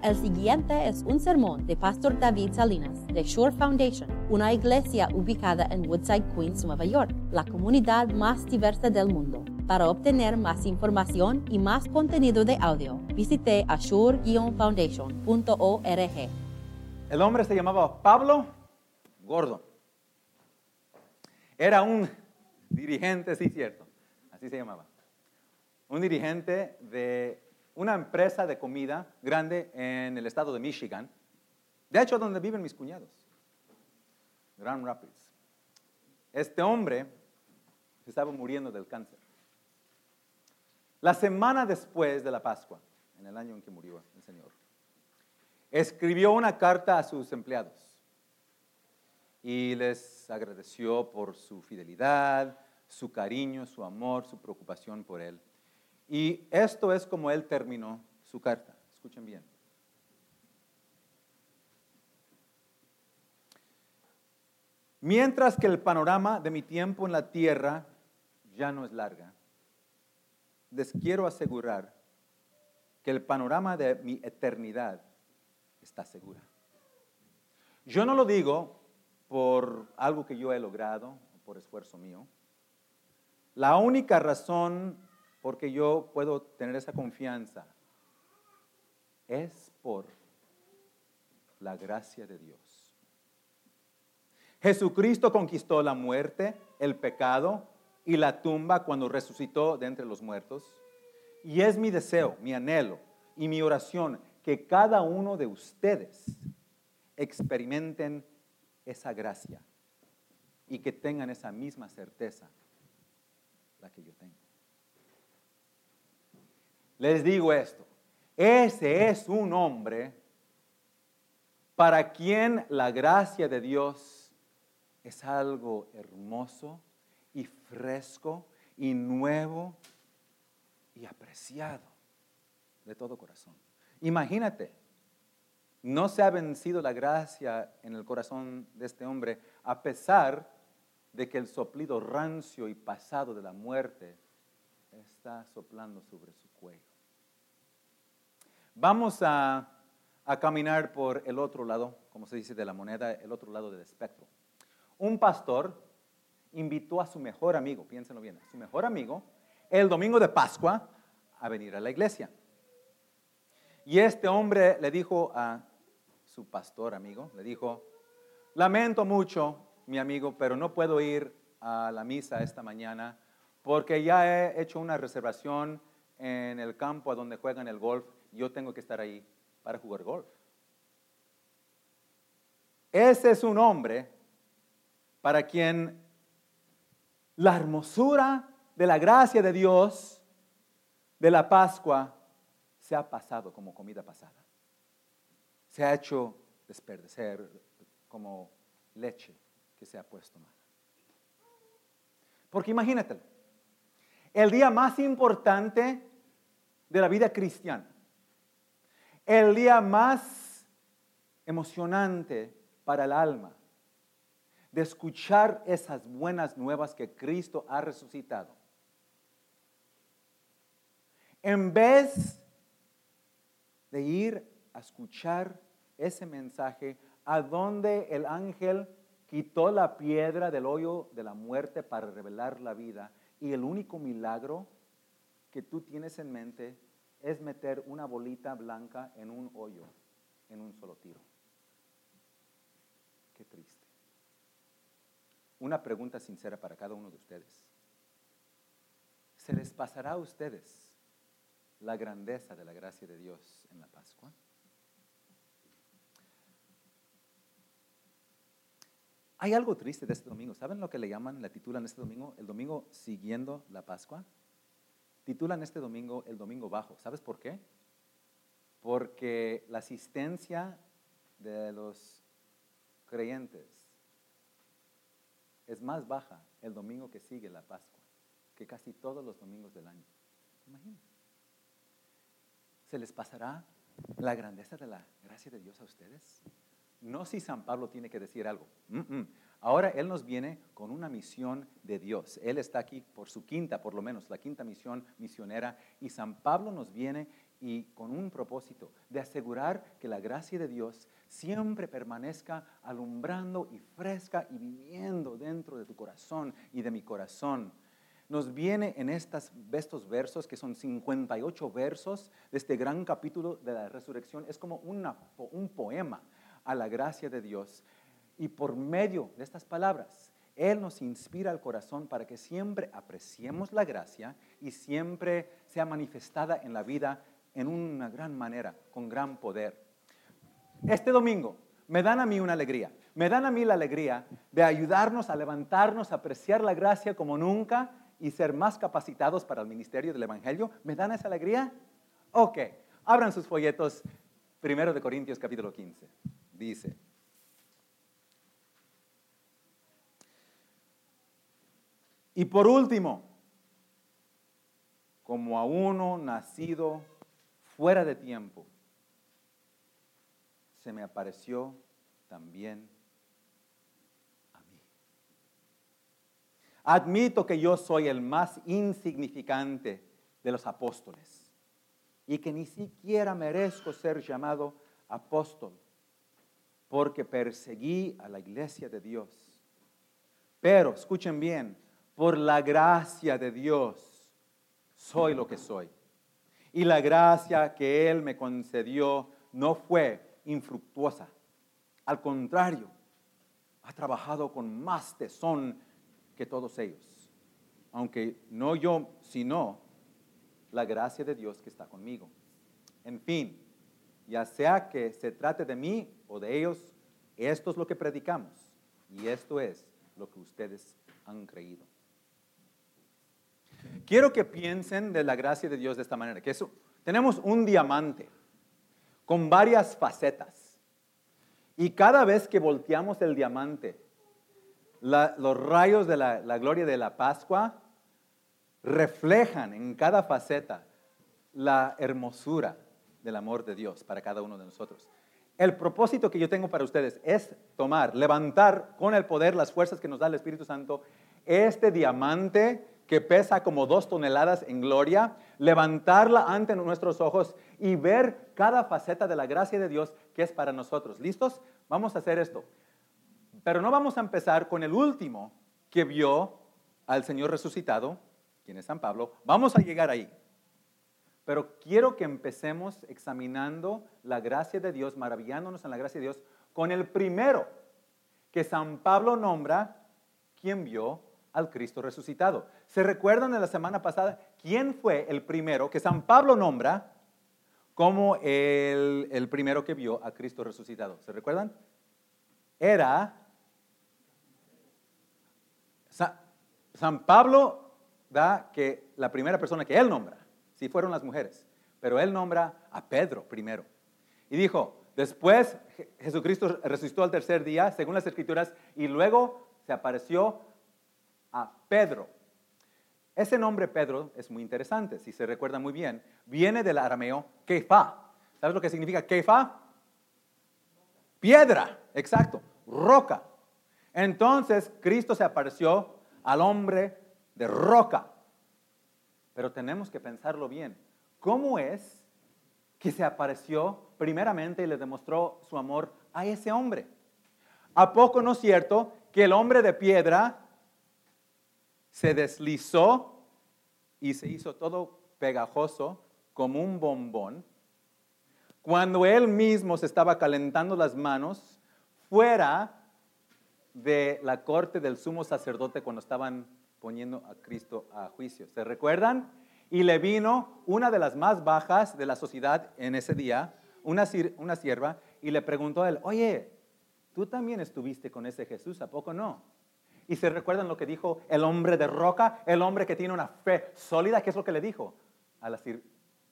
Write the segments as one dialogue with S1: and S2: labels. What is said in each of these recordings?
S1: El siguiente es un sermón de Pastor David Salinas de Shore Foundation, una iglesia ubicada en Woodside, Queens, Nueva York, la comunidad más diversa del mundo. Para obtener más información y más contenido de audio, visite ashore-foundation.org.
S2: El hombre se llamaba Pablo Gordo. Era un dirigente, sí, cierto, así se llamaba. Un dirigente de una empresa de comida grande en el estado de Michigan. De hecho, donde viven mis cuñados, Grand Rapids. Este hombre se estaba muriendo del cáncer. La semana después de la Pascua, en el año en que murió el Señor, escribió una carta a sus empleados y les agradeció por su fidelidad, su cariño, su amor, su preocupación por él. Y esto es como él terminó su carta. Escuchen bien. Mientras que el panorama de mi tiempo en la tierra ya no es larga, les quiero asegurar que el panorama de mi eternidad está segura. Yo no lo digo por algo que yo he logrado, por esfuerzo mío. La única razón porque yo puedo tener esa confianza es por la gracia de Dios. Jesucristo conquistó la muerte, el pecado y la tumba cuando resucitó de entre los muertos. Y es mi deseo, mi anhelo y mi oración que cada uno de ustedes experimenten esa gracia y que tengan esa misma certeza la que yo tengo. Les digo esto, ese es un hombre para quien la gracia de Dios es algo hermoso y fresco y nuevo y apreciado de todo corazón. Imagínate, no se ha vencido la gracia en el corazón de este hombre a pesar de que el soplido rancio y pasado de la muerte está soplando sobre su cuello. Vamos a caminar por el otro lado, como se dice de la moneda, el otro lado del espectro. Un pastor invitó a su mejor amigo, piénsenlo bien, a su mejor amigo, el domingo de Pascua a venir a la iglesia. Y este hombre le dijo a su pastor amigo, le dijo, lamento mucho, mi amigo, pero no puedo ir a la misa esta mañana porque ya he hecho una reservación en el campo a donde juegan el golf. Yo tengo que estar ahí para jugar golf. Ese es un hombre para quien la hermosura de la gracia de Dios de la Pascua se ha pasado como comida pasada. Se ha hecho desperdicer como leche que se ha puesto mal. Porque imagínate, el día más importante de la vida cristiana, el día más emocionante para el alma, de escuchar esas buenas nuevas que Cristo ha resucitado. En vez de ir a escuchar ese mensaje a donde el ángel quitó la piedra del hoyo de la muerte para revelar la vida, y el único milagro que tú tienes en mente es meter una bolita blanca en un hoyo en un solo tiro. Qué triste. Una pregunta sincera para cada uno de ustedes. ¿Se les pasará a ustedes la grandeza de la gracia de Dios en la Pascua? Hay algo triste de este domingo. ¿Saben lo que le titulan este domingo? El domingo siguiendo la Pascua. Titulan este domingo el domingo bajo. ¿Sabes por qué? Porque la asistencia de los creyentes es más baja el domingo que sigue la Pascua que casi todos los domingos del año. Imagínense. ¿Se les pasará la grandeza de la gracia de Dios a ustedes? No si San Pablo tiene que decir algo. Ahora Él nos viene con una misión de Dios. Él está aquí por su quinta, por lo menos, la quinta misión misionera. Y San Pablo nos viene y con un propósito de asegurar que la gracia de Dios siempre permanezca alumbrando y fresca y viviendo dentro de tu corazón y de mi corazón. Nos viene en estos versos, que son 58 versos de este gran capítulo de la resurrección. Es como un poema a la gracia de Dios. Y por medio de estas palabras, Él nos inspira al corazón para que siempre apreciemos la gracia y siempre sea manifestada en la vida en una gran manera, con gran poder. Este domingo me dan a mí una alegría. Me dan a mí la alegría de ayudarnos a levantarnos, a apreciar la gracia como nunca y ser más capacitados para el ministerio del Evangelio. ¿Me dan esa alegría? Ok, abran sus folletos, 1 Corintios capítulo 15. Dice: y por último, como a uno nacido fuera de tiempo, se me apareció también a mí. Admito que yo soy el más insignificante de los apóstoles y que ni siquiera merezco ser llamado apóstol, porque perseguí a la iglesia de Dios. Pero, escuchen bien, por la gracia de Dios soy lo que soy. Y la gracia que Él me concedió no fue infructuosa. Al contrario, ha trabajado con más tesón que todos ellos. Aunque no yo, sino la gracia de Dios que está conmigo. En fin, ya sea que se trate de mí o de ellos, esto es lo que predicamos. Y esto es lo que ustedes han creído. Quiero que piensen de la gracia de Dios de esta manera, que tenemos un diamante con varias facetas. Y cada vez que volteamos el diamante, los rayos de la gloria de la Pascua reflejan en cada faceta la hermosura del amor de Dios para cada uno de nosotros. El propósito que yo tengo para ustedes es levantar con el poder, las fuerzas que nos da el Espíritu Santo, este diamante que pesa como 2 toneladas en gloria, levantarla ante nuestros ojos y ver cada faceta de la gracia de Dios que es para nosotros. ¿Listos? Vamos a hacer esto. Pero no vamos a empezar con el último que vio al Señor resucitado, quien es San Pablo. Vamos a llegar ahí. Pero quiero que empecemos examinando la gracia de Dios, maravillándonos en la gracia de Dios, con el primero que San Pablo nombra, quien vio al Cristo resucitado. ¿Se recuerdan de la semana pasada quién fue el primero que San Pablo nombra como el primero que vio a Cristo resucitado? ¿Se recuerdan? Era San Pablo, da que la primera persona que él nombra, sí fueron las mujeres, pero él nombra a Pedro primero. Y dijo, después Jesucristo resucitó al tercer día, según las Escrituras, y luego se apareció a Pedro. Ese nombre Pedro es muy interesante, si se recuerda muy bien, viene del arameo Kefa. ¿Sabes lo que significa Kefa? Piedra, exacto, roca. Entonces Cristo se apareció al hombre de roca. Pero tenemos que pensarlo bien. ¿Cómo es que se apareció primeramente y le demostró su amor a ese hombre? ¿A poco no es cierto que el hombre de piedra se deslizó y se hizo todo pegajoso como un bombón cuando él mismo se estaba calentando las manos fuera de la corte del sumo sacerdote cuando estaban poniendo a Cristo a juicio? ¿Se recuerdan? Y le vino una de las más bajas de la sociedad en ese día, una sierva, y le preguntó a él, oye, ¿tú también estuviste con ese Jesús? ¿A poco no? Y se recuerdan lo que dijo el hombre de roca, el hombre que tiene una fe sólida. ¿Qué es lo que le dijo a la sierva?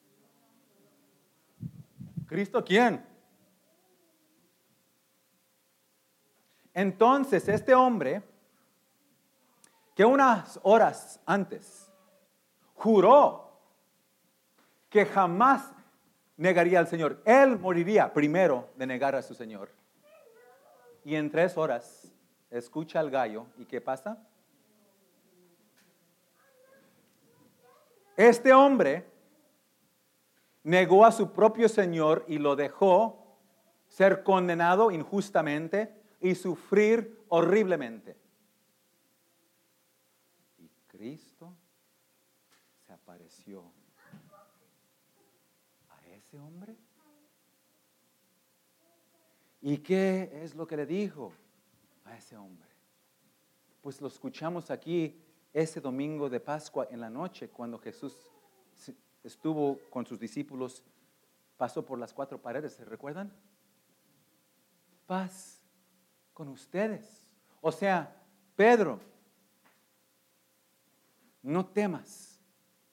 S2: ¿Cristo quién? Entonces este hombre, que unas horas antes juró que jamás negaría al Señor, él moriría primero de negar a su Señor. Y en 3 horas escucha al gallo, ¿y qué pasa? Este hombre negó a su propio Señor y lo dejó ser condenado injustamente y sufrir horriblemente. Y Cristo se apareció a ese hombre. ¿Y qué es lo que le dijo a ese hombre? Pues lo escuchamos aquí ese domingo de Pascua en la noche, cuando Jesús estuvo con sus discípulos, pasó por las 4 paredes, ¿se recuerdan? Paz con ustedes. O sea, Pedro, no temas.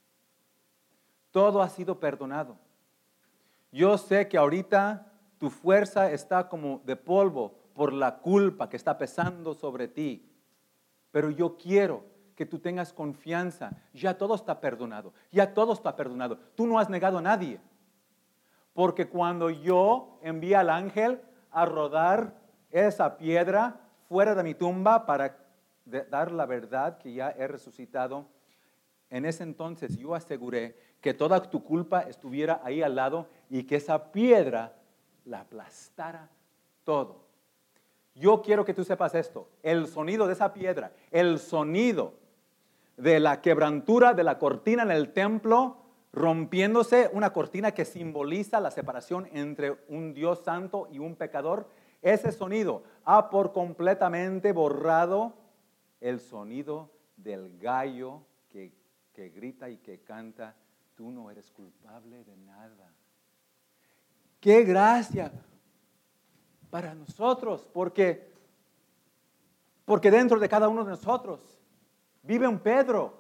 S2: Todo ha sido perdonado. Yo sé que ahorita tu fuerza está como de polvo por la culpa que está pesando sobre ti. Pero yo quiero que tú tengas confianza. Ya todo está perdonado. Ya todo está perdonado. Tú no has negado a nadie. Porque cuando yo envié al ángel a rodar esa piedra fuera de mi tumba para dar la verdad que ya he resucitado, en ese entonces yo aseguré que toda tu culpa estuviera ahí al lado y que esa piedra la aplastara todo. Yo quiero que tú sepas esto, el sonido de esa piedra, el sonido de la quebrantura de la cortina en el templo, rompiéndose, una cortina que simboliza la separación entre un Dios santo y un pecador, ese sonido ha por completamente borrado el sonido del gallo que grita y que canta, tú no eres culpable de nada. ¡Qué gracia para nosotros! Porque dentro de cada uno de nosotros vive un Pedro.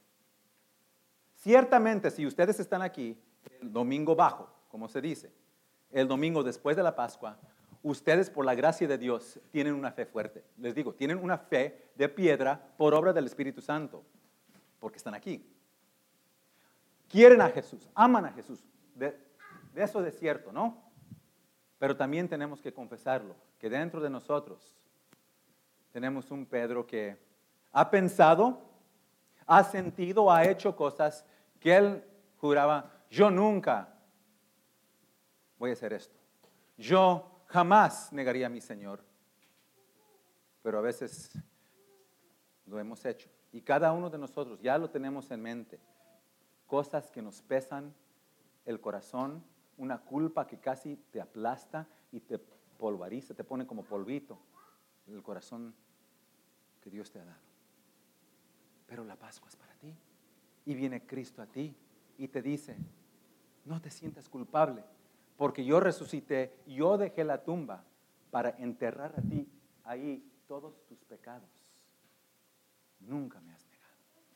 S2: Ciertamente, si ustedes están aquí el domingo bajo, como se dice, el domingo después de la Pascua, ustedes por la gracia de Dios tienen una fe fuerte. Les digo, tienen una fe de piedra por obra del Espíritu Santo, porque están aquí. Quieren a Jesús, aman a Jesús. De eso es cierto, ¿no? Pero también tenemos que confesarlo, que dentro de nosotros tenemos un Pedro que ha pensado, ha sentido, ha hecho cosas que él juraba, yo nunca voy a hacer esto. Yo jamás negaría a mi Señor. Pero a veces lo hemos hecho. Y cada uno de nosotros ya lo tenemos en mente. Cosas que nos pesan el corazón, una culpa que casi te aplasta y te polvoriza, te pone como polvito el corazón que Dios te ha dado. Pero la Pascua es para ti. Y viene Cristo a ti y te dice, no te sientas culpable, porque yo resucité, yo dejé la tumba para enterrar a ti ahí todos tus pecados. Nunca me has negado.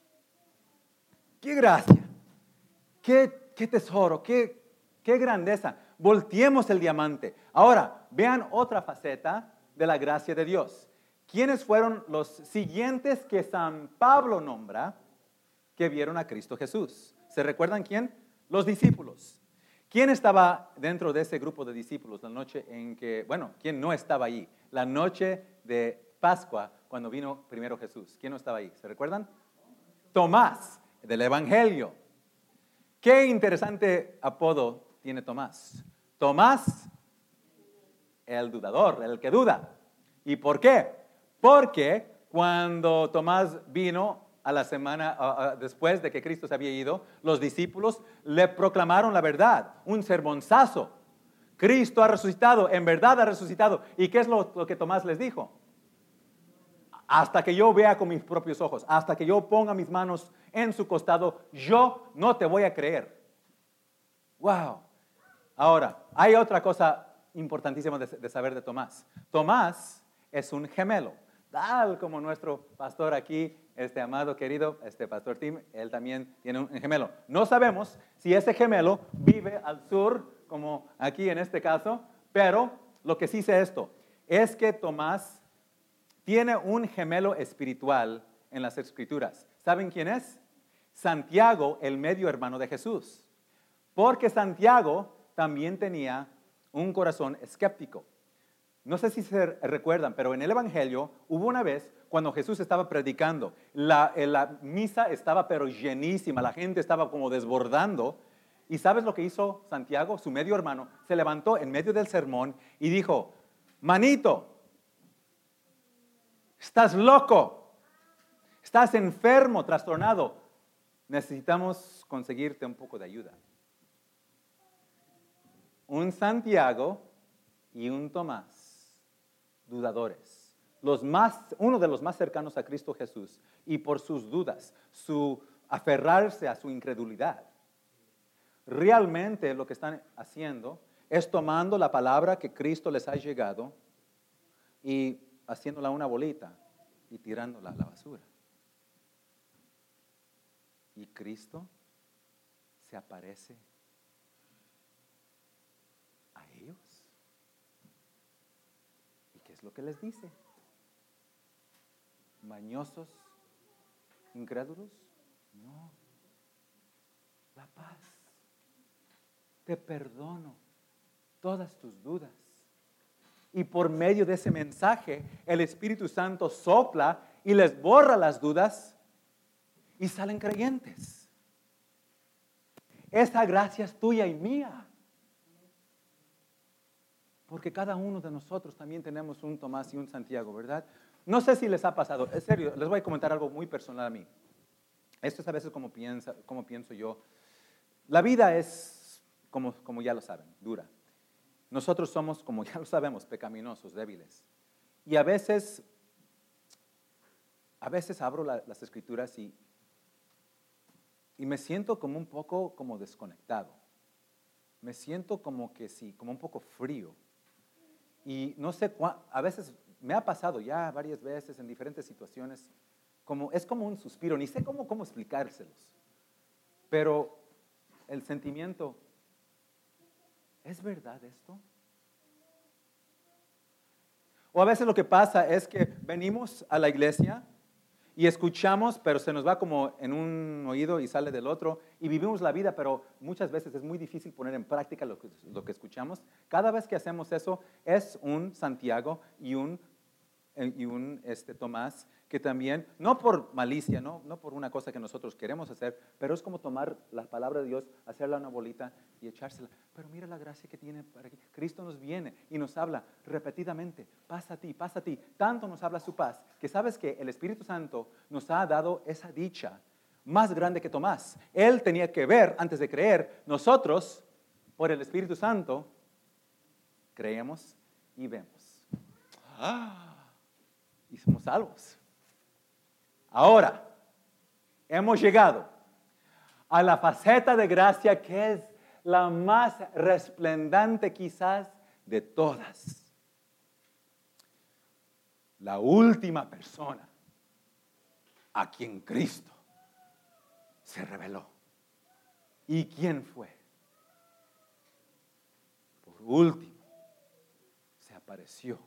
S2: ¡Qué gracia! ¡Qué tesoro! ¡Qué grandeza! Volteemos el diamante. Ahora, vean otra faceta de la gracia de Dios. ¿Quiénes fueron los siguientes que San Pablo nombra que vieron a Cristo Jesús? ¿Se recuerdan quién? Los discípulos. ¿Quién estaba dentro de ese grupo de discípulos la noche en que, bueno, quién no estaba ahí? La noche de Pascua, cuando vino primero Jesús. ¿Quién no estaba ahí? ¿Se recuerdan? Tomás, del Evangelio. Qué interesante apodo tiene Tomás. Tomás, el dudador, el que duda. ¿Y por qué? Porque cuando Tomás vino a la semana después de que Cristo se había ido, los discípulos le proclamaron la verdad, un sermonzazo. Cristo ha resucitado, en verdad ha resucitado. ¿Y qué es lo que Tomás les dijo? Hasta que yo vea con mis propios ojos, hasta que yo ponga mis manos en su costado, yo no te voy a creer. ¡Wow! Ahora, hay otra cosa importantísima de saber de Tomás. Tomás es un gemelo, tal como nuestro pastor aquí, amado querido, pastor Tim, él también tiene un gemelo. No sabemos si ese gemelo vive al sur, como aquí en este caso, pero lo que sí sé es que Tomás tiene un gemelo espiritual en las Escrituras. ¿Saben quién es? Santiago, el medio hermano de Jesús. Porque Santiago también tenía un corazón escéptico. No sé si se recuerdan, pero en el Evangelio hubo una vez cuando Jesús estaba predicando, la misa estaba pero llenísima, la gente estaba como desbordando, ¿Y sabes lo que hizo Santiago, su medio hermano? Se levantó en medio del sermón y dijo, manito, estás loco, estás enfermo, trastornado. Necesitamos conseguirte un poco de ayuda. Un Santiago y un Tomás, dudadores. Uno de los más cercanos a Cristo Jesús. Y por sus dudas, su aferrarse a su incredulidad. Realmente lo que están haciendo es tomando la palabra que Cristo les ha llegado y haciéndola una bolita y tirándola a la basura. Y Cristo se aparece a ellos. ¿Y qué es lo que les dice? Mañosos, incrédulos, no. La paz. Te perdono todas tus dudas. Y por medio de ese mensaje, el Espíritu Santo sopla y les borra las dudas y salen creyentes. Esa gracia es tuya y mía. Porque cada uno de nosotros también tenemos un Tomás y un Santiago, ¿verdad? No sé si les ha pasado, en serio, les voy a comentar algo muy personal a mí. Esto es a veces como pienso yo. La vida es, como ya lo saben, dura. Nosotros somos, como ya lo sabemos, pecaminosos, débiles. Y a veces abro las escrituras y me siento como un poco como desconectado. Me siento como que sí, como un poco frío. Y no sé, a veces me ha pasado ya varias veces en diferentes situaciones, es como un suspiro, ni sé cómo explicárselos. Pero el sentimiento, ¿es verdad esto? O a veces lo que pasa es que venimos a la iglesia y escuchamos, pero se nos va como en un oído y sale del otro, y vivimos la vida, pero muchas veces es muy difícil poner en práctica lo que escuchamos. Cada vez que hacemos eso es un Santiago y un Tomás, que también, no por malicia, no por una cosa que nosotros queremos hacer, pero es como tomar la palabra de Dios, hacerla una bolita y echársela. Pero mira la gracia que tiene para aquí. Cristo nos viene y nos habla repetidamente, pasa a ti, pasa a ti. Tanto nos habla su paz, que sabes que el Espíritu Santo nos ha dado esa dicha más grande que Tomás. Él tenía que ver antes de creer. Nosotros, por el Espíritu Santo, creemos y vemos. Y somos salvos. Ahora, hemos llegado a la faceta de gracia que es la más resplandante quizás de todas. La última persona a quien Cristo se reveló. ¿Y quién fue? Por último, se apareció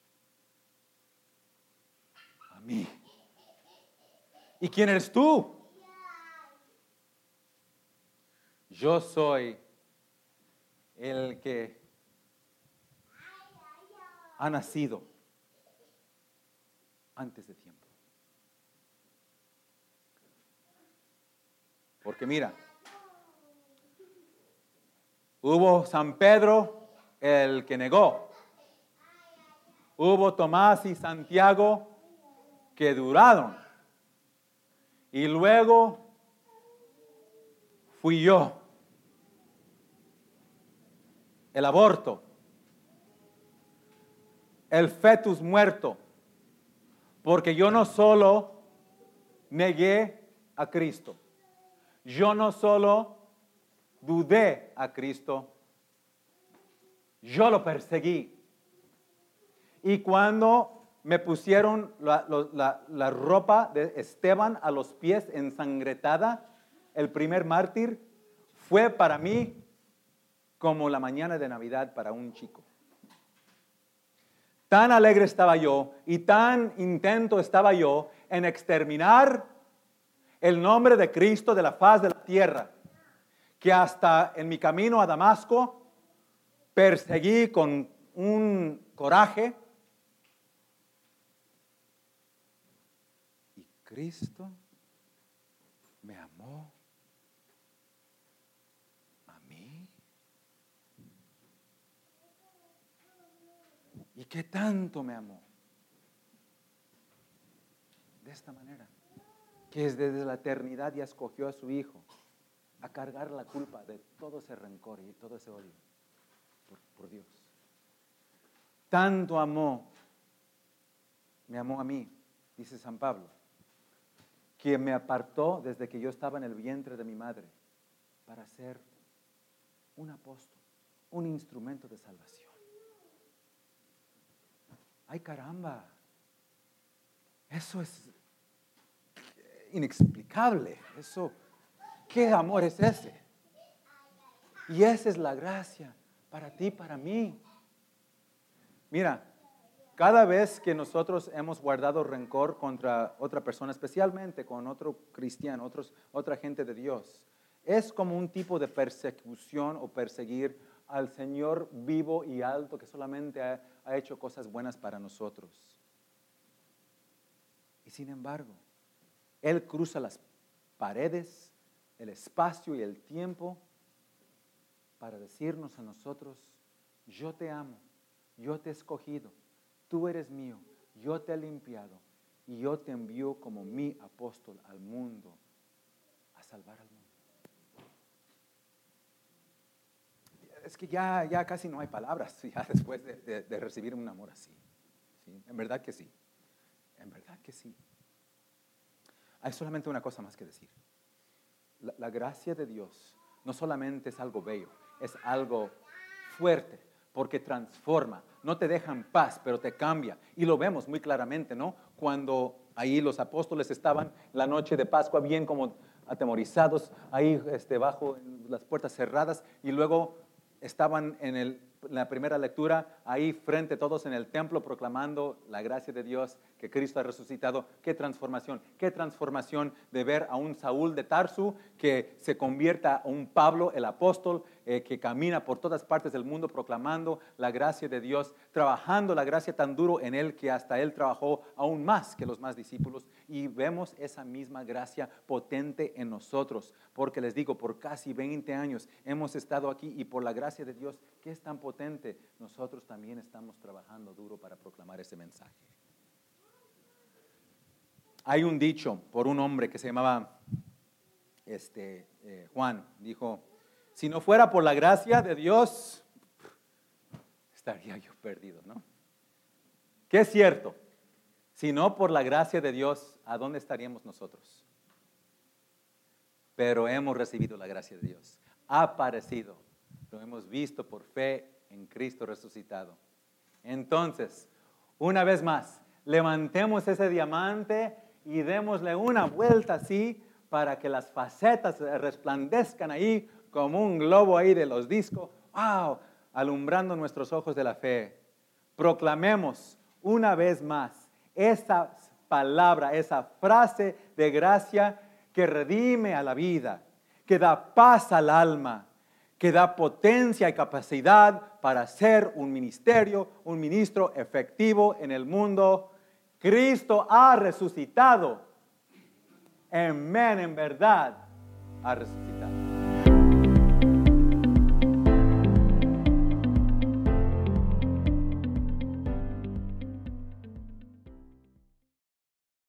S2: a mí. ¿Y quién eres tú? Yo soy el que ha nacido antes de tiempo. Porque mira, hubo San Pedro, el que negó. Hubo Tomás y Santiago que duraron. Y luego fui yo, el aborto, el fetus muerto, porque yo no solo negué a Cristo, yo no solo dudé a Cristo, yo lo perseguí. Y cuando me pusieron la ropa de Esteban a los pies ensangrentada, el primer mártir, fue para mí como la mañana de Navidad para un chico. Tan alegre estaba yo y tan intento estaba yo en exterminar el nombre de Cristo de la faz de la tierra, que hasta en mi camino a Damasco perseguí con un coraje. Y Cristo me amó a ¿Y qué tanto me amó? De esta manera, que desde la eternidad ya escogió a su Hijo a cargar la culpa de todo ese rencor y todo ese odio por Dios. Tanto amó, me amó a mí, dice San Pablo, que me apartó desde que yo estaba en el vientre de mi madre para ser un apóstol, un instrumento de salvación. ¡Ay, caramba! Eso es inexplicable. Eso, ¿qué amor es ese? Y esa es la gracia para ti, para mí. Mira, cada vez que nosotros hemos guardado rencor contra otra persona, especialmente con otro cristiano, otra gente de Dios, es como un tipo de persecución o perseguir al Señor vivo y alto que solamente ha hecho cosas buenas para nosotros. Y sin embargo, Él cruza las paredes, el espacio y el tiempo para decirnos a nosotros: yo te amo, yo te he escogido, tú eres mío, yo te he limpiado y yo te envío como mi apóstol al mundo a salvar al mundo. Es que ya casi no hay palabras ya después de recibir un amor así. ¿Sí? En verdad que sí. En verdad que sí. Hay solamente una cosa más que decir. La gracia de Dios no solamente es algo bello, es algo fuerte, porque transforma, no te deja en paz, pero te cambia. Y lo vemos muy claramente, ¿no? Cuando ahí los apóstoles estaban la noche de Pascua bien como atemorizados, ahí bajo las puertas cerradas, y luego estaban en la primera lectura, ahí frente todos en el templo proclamando la gracia de Dios, que Cristo ha resucitado. Qué transformación de ver a un Saúl de Tarso que se convierta a un Pablo, el apóstol, que camina por todas partes del mundo proclamando la gracia de Dios, trabajando la gracia tan duro en él que hasta él trabajó aún más que los más discípulos. Y vemos esa misma gracia potente en nosotros, porque les digo, por casi 20 años hemos estado aquí y por la gracia de Dios, que es tan potente, nosotros también estamos trabajando duro para proclamar ese mensaje. Hay un dicho por un hombre que se llamaba Juan, dijo: si no fuera por la gracia de Dios, estaría yo perdido, ¿no? Que es cierto, si no por la gracia de Dios, ¿a dónde estaríamos nosotros? Pero hemos recibido la gracia de Dios, ha aparecido, lo hemos visto por fe en Cristo resucitado. Entonces, una vez más, levantemos ese diamante y démosle una vuelta así para que las facetas resplandezcan ahí como un globo ahí de los discos, ¡wow!, alumbrando nuestros ojos de la fe. Proclamemos una vez más esa palabra, esa frase de gracia que redime a la vida, que da paz al alma, que da potencia y capacidad para ser un ministro efectivo en el mundo. Cristo ha resucitado. Amén, en verdad ha resucitado.